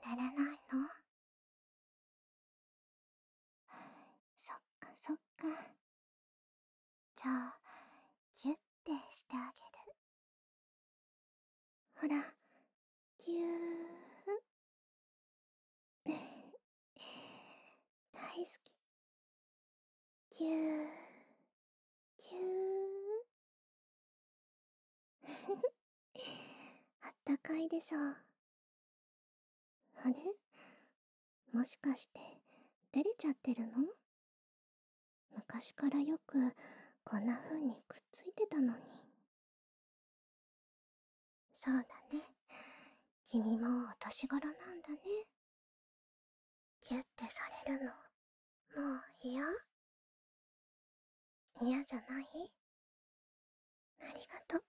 寝れないの？そっかそっか。じゃあ、ギュッてしてあげる。ほら、ぎゅー。大好き。ぎゅー、ぎゅー。あったかいでしょ。あれ？もしかして、照れちゃってるの？昔からよく、こんな風にくっついてたのに。そうだね。君もお年頃なんだね。ギュッてされるの、もう嫌？嫌じゃない？ありがとう。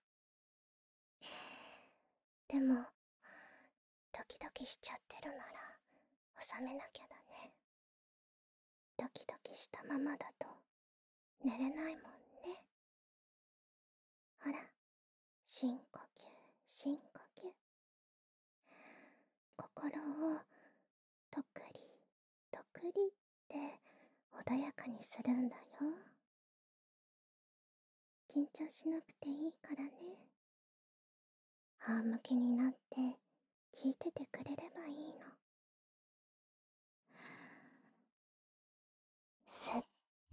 でも、ドキドキしちゃってるなら、収めなきゃだね。ドキドキしたままだと、寝れないもんね。ほら、深呼吸、深呼吸。心を、とくり、とくりって穏やかにするんだよ。緊張しなくていいからね。仰向けになって聞いててくれればいいの。吸って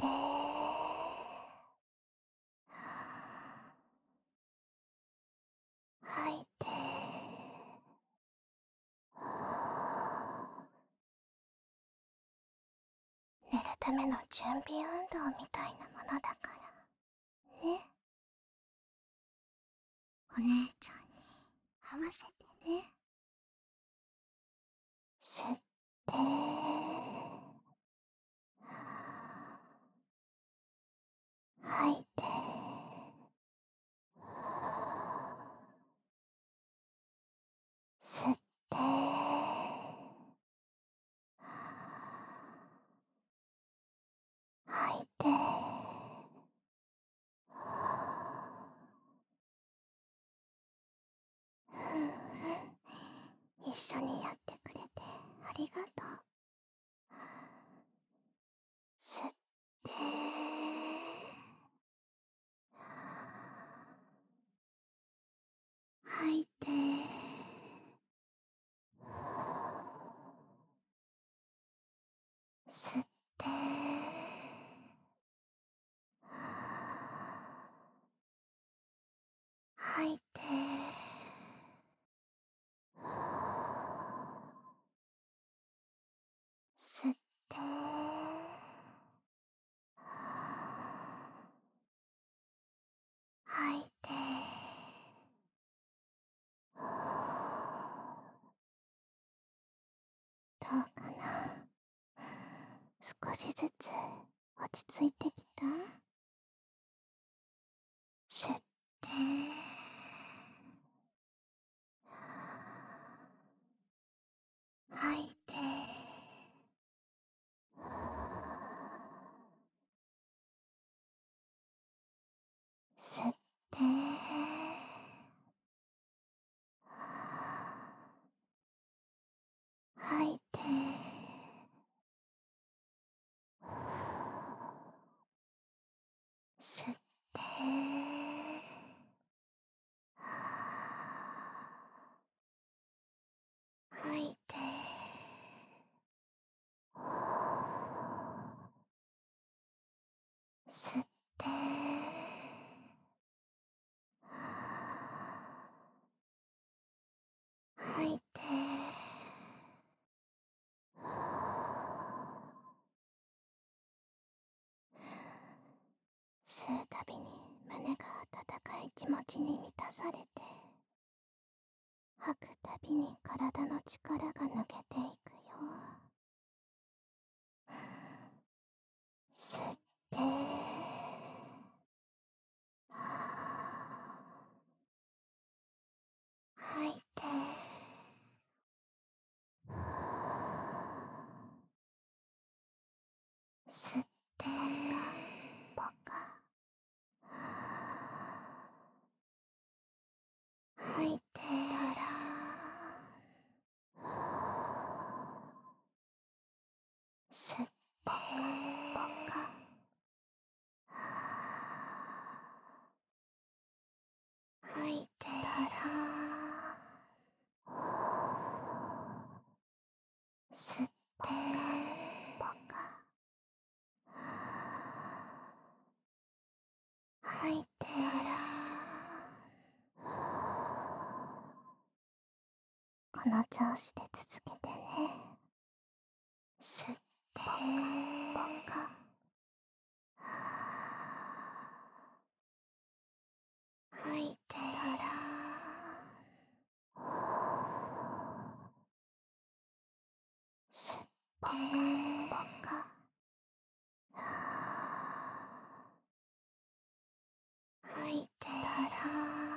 吐いて寝るための準備運動みたいなものだからね。お姉ちゃんに合わせてね。吸って吐いて吸って吐いて一緒にやってくれてありがとう。吸って吐いて吸って吐いて吸って吐いてどうかな？少しずつ落ち着いてきた？吸って吐いて吸って吐いて吸って吐いて吸って吐いて吸うたびに胸が温かい気持ちに満たされて、吐くたびに体の力が抜けていくよ。吸って吐いて吸ってポカ吐いて吐いてたら、この調子で続けてね。吸ってポカ吐いてたら、吸ってポカ吐いてたら、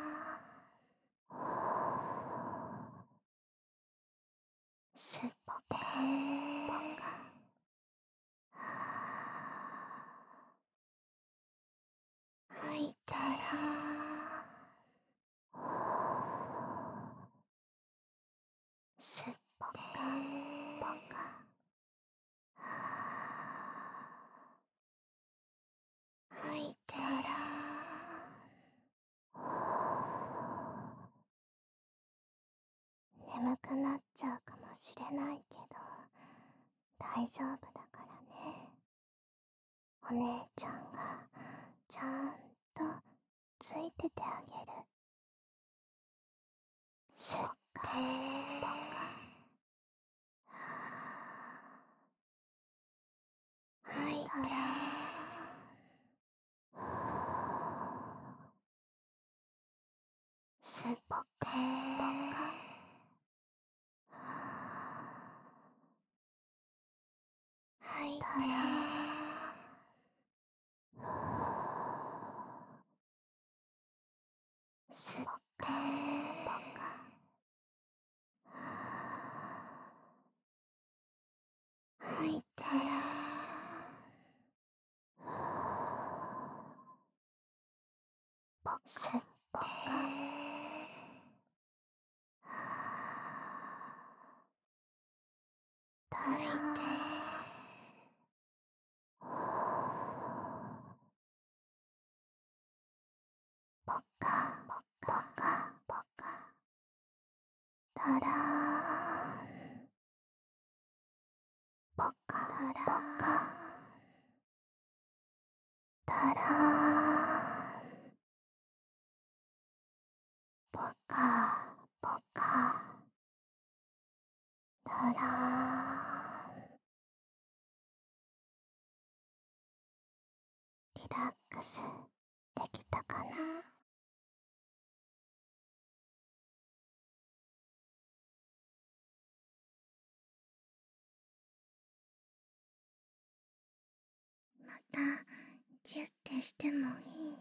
吸ってポカ吐いたら、吸ってポカ吐いたら、眠くなっちゃうかもしれないけど大丈夫だからね。お姉ちゃんがちゃんとついててあげる。吸ってポカ吐いて吸ってポカ吐いたら、吸ってポカ吐いたら、吸ってポカ吐いてポカポカポカタラーンポカポカタラーンポカポカタラーン。リラックスできたかな？またギュッてしてもいい？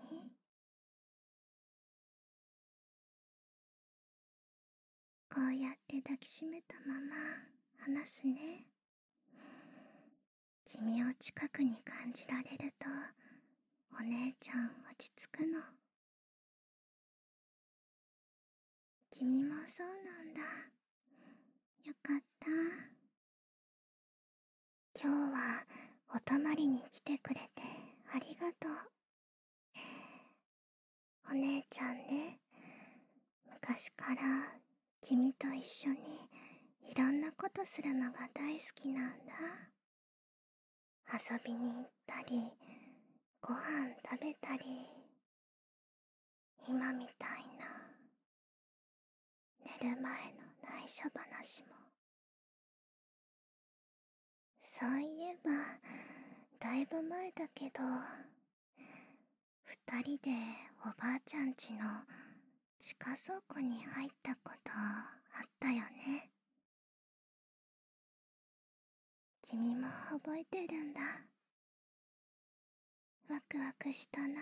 こうやって抱きしめたまま離すね。君を近くに感じられるとお姉ちゃん落ち着くの。君もそうなんだ。よかった。今日はお泊まりに来てくれてありがとう。お姉ちゃんね、昔から君と一緒にいろんなことするのが大好きなんだ。遊びに行ったり、ご飯食べたり、今みたいな寝る前の内緒話も。そういえばだいぶ前だけど、二人でおばあちゃん家の地下倉庫に入ったことあったよね。君も覚えてるんだ。ワクワクしたな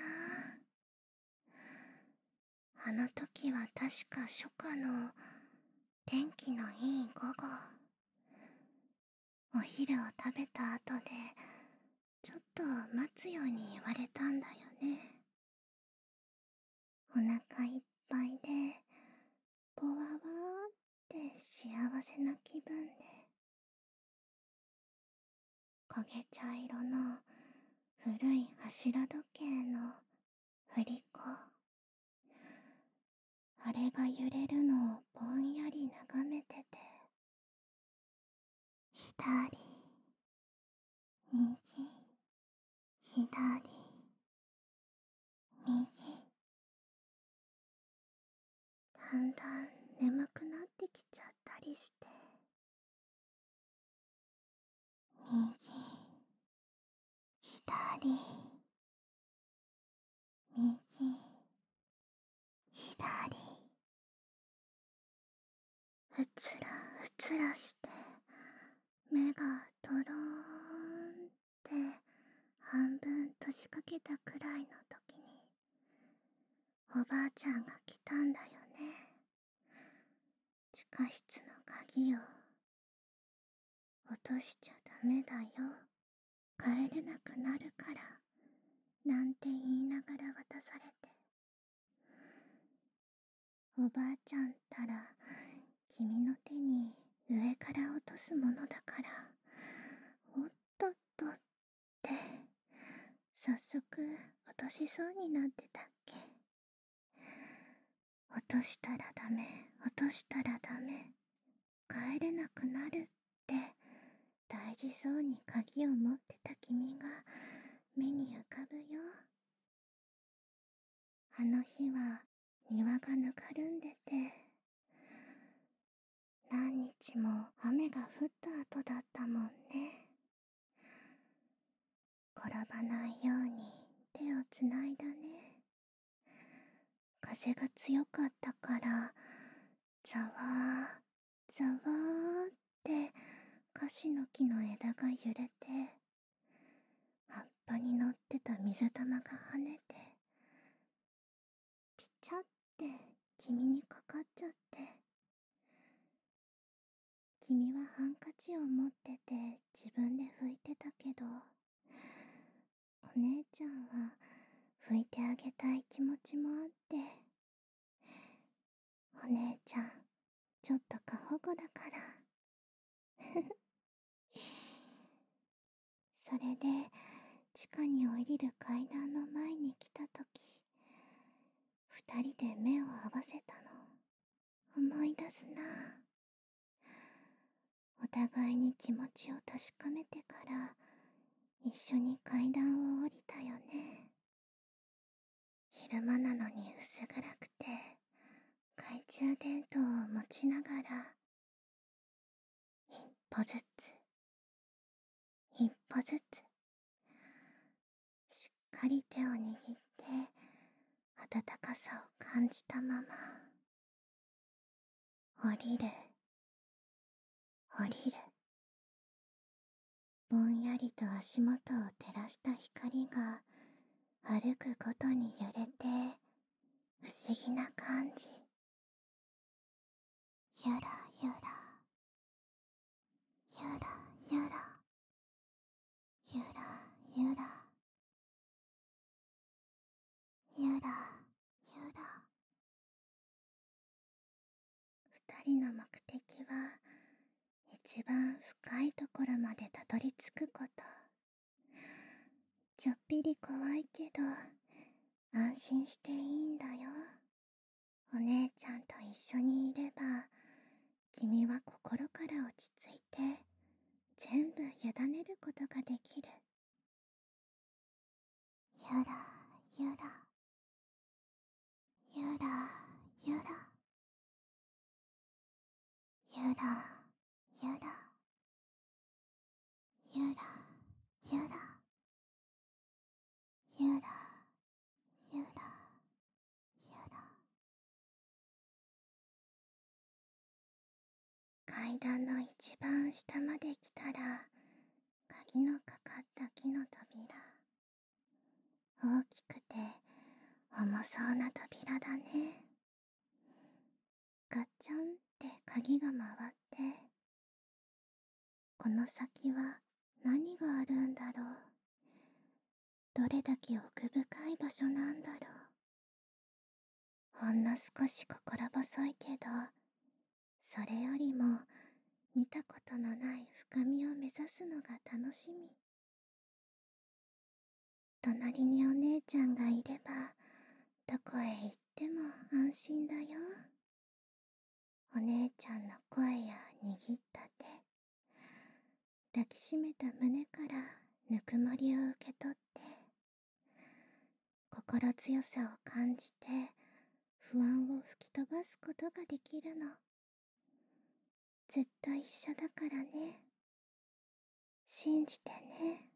あ。あの時は確か初夏の天気のいい午後。お昼を食べた後でちょっと待つように言われたんだよね。お腹いっぱいでぽわわーって幸せな気分で、焦げ茶色の古い柱時計の振り子、あれが揺れるのをぼんやり眺めてて、左右左右てきちゃったりして。右、左、右、左、うつらうつらして目がドローンって半分閉じかけたくらいの時におばあちゃんが来たんだよね。地下室の鍵を落としちゃダメだよ、帰れなくなるからなんて言いながら渡されて、おばあちゃんたら君の手に上から落とすものだからおっとっとって早速落としそうになってたっけ。落としたらダメ、落としたらダメ、帰れなくなるって大事そうに鍵を持ってた君が目に浮かぶよ。あの日は庭がぬかるんでて、何日も雨が降った後だったもんね。転ばないように手をつないだね。風が強かったからざわーざわーってカシの木の枝が揺れて、葉っぱに乗ってた水玉が跳ねてピチャって君にかかっちゃって、君はハンカチを持ってて自分で拭いてたけど、お姉ちゃんは拭いてあげたい気持ちもあって、お姉ちゃんちょっと過保護だからそれで地下に降りる階段の前に来たとき、二人で目を合わせたの思い出すな。お互いに気持ちを確かめてから一緒に階段を降りたよね。昼間なのに薄暗くて懐中電灯を持ちながら一歩ずつ一歩ずつしっかり手を握って温かさを感じたまま降りる降りる。ぼんやりと足元を照らした光が歩くごとに揺れて不思議な感じ。ゆらゆらゆらゆらゆらゆらゆらゆら。二人の目的は一番深いところまでたどり着くこと。ちょっぴり怖いけど安心していいんだよ。お姉ちゃんと一緒にいれば君は心から落ち着いて全部委ねることができる。ゆらゆらゆらゆらゆらゆらゆらゆらゆらゆらゆら。階段の一番下まで来たら鍵のかかった木の扉、大きくて重そうな扉だね。ガッチャンって鍵が回って、この先は何があるんだろう。どれだけ奥深い場所なんだろう。ほんの少し心細いけど、それよりも見たことのない深みを目指すのが楽しみ。隣にお姉ちゃんがいればどこへ行っても安心だよ。お姉ちゃんの声や握った手、抱きしめた胸からぬくもりを受け取って心強さを感じて不安を吹き飛ばすことができるの。 ずっと一緒だからね。信じてね。